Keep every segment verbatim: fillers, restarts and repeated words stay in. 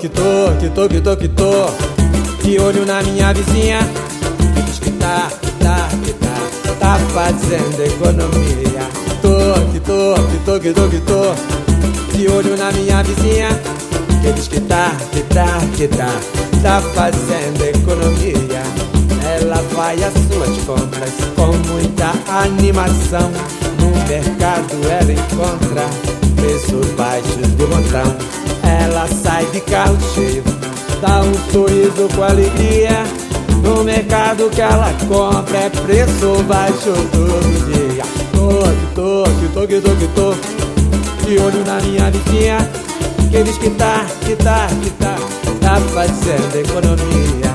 que tô, que tô, que tô, que tô de olho na minha vizinha, que diz que tá, que tá, que tá, tá fazendo economia. Tô, que tô, que tô, que tô, que tô de olho na minha vizinha, que diz que tá, que tá, que tá, tá fazendo economia. Ela vai às suas compras com muita animação. No mercado ela encontra preços baixos de montão. Ela sai de carro cheio, dá um sorriso com alegria. No mercado que ela compra é preço baixo todo dia. Tô, que tô, que tô, que tô, que tô de olho na minha vizinha, que diz que tá, que tá, que tá, tá fazendo economia.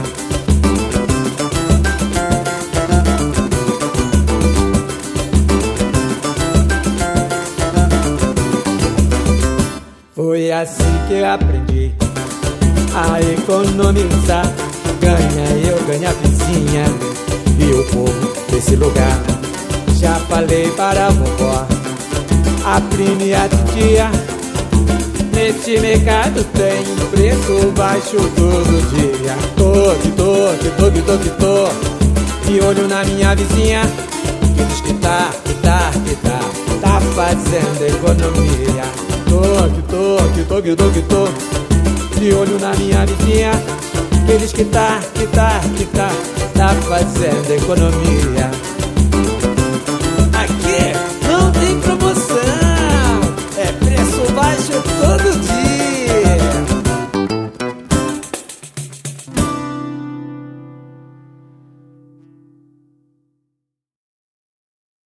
Foi assim que eu aprendi a economizar. Ganha eu, ganha a vizinha e o povo desse lugar. Já falei para a vovó, a prima e a titia, nesse mercado tem preço baixo todo dia. Tô, que tô, que tô, que tô, que tô de olho na minha vizinha, que diz que tá, que tá, que tá, tá fazendo economia. Tô, que tô, que tô, que tô, que tô de olho na minha vizinha, que diz que tá, que tá, que tá, tá fazendo economia.